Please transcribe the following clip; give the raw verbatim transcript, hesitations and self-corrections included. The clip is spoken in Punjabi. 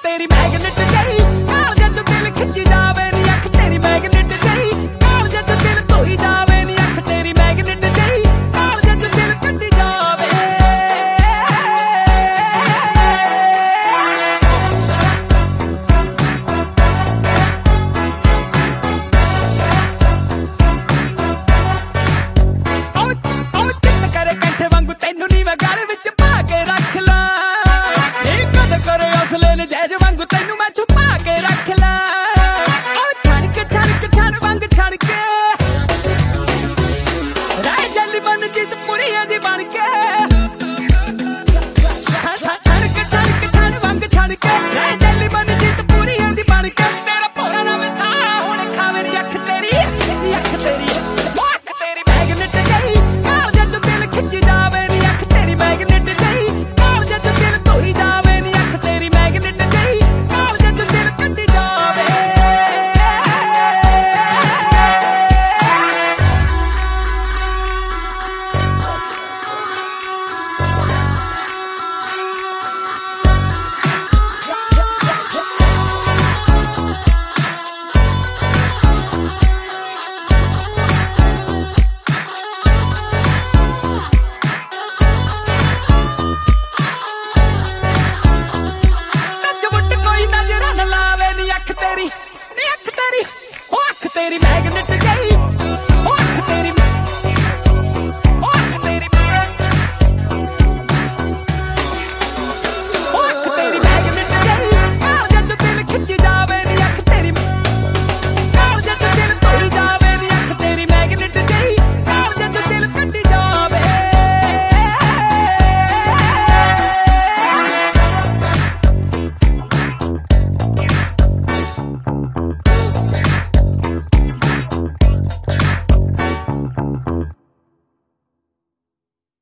ਤੇਰੀ ਮੈਗਨੇਟ ਜਈ ਕਾਲਜਾਂ ਚ ਦਿਲ ਖਿੱਚੀ ਜਾਵੇ ਨੀ ਅੱਖ ਤੇਰੀ ਮੈਗਨੇਟ ਜਈ ਕਾਲਜਾਂ ਚ ਦਿਲ ਧੋਈ ਜਾਵੇ ਨੀ ਅੱਖ ਤੇਰੀ ਮੈਗਨੇਟ ਜਈ ਕਾਲਜਾਂ ਚ ਦਿਲ ਕੱਢੀ ਜਾਵੇ ਓ ਓ ਚਿੱਤ ਕਰੇ ਕੰਠੇ ਵਾਂਗੂ ਤੈਨੂੰ ਨੀ ਮੈਂ ਗਲ ਵਿੱਚ ਪਾ ਕੇ ਰੱਖ ਲਾਂ ਨੀ ਕਦ ਕਰੇ ਅਸਲੇ ਨਜਾਇਜ਼ ਵਾਂਗੂ ਤੈਨੂੰ ਮੈਂ ਛੁਪਾ ਕੇ ਰੱਖ ਲਾਂ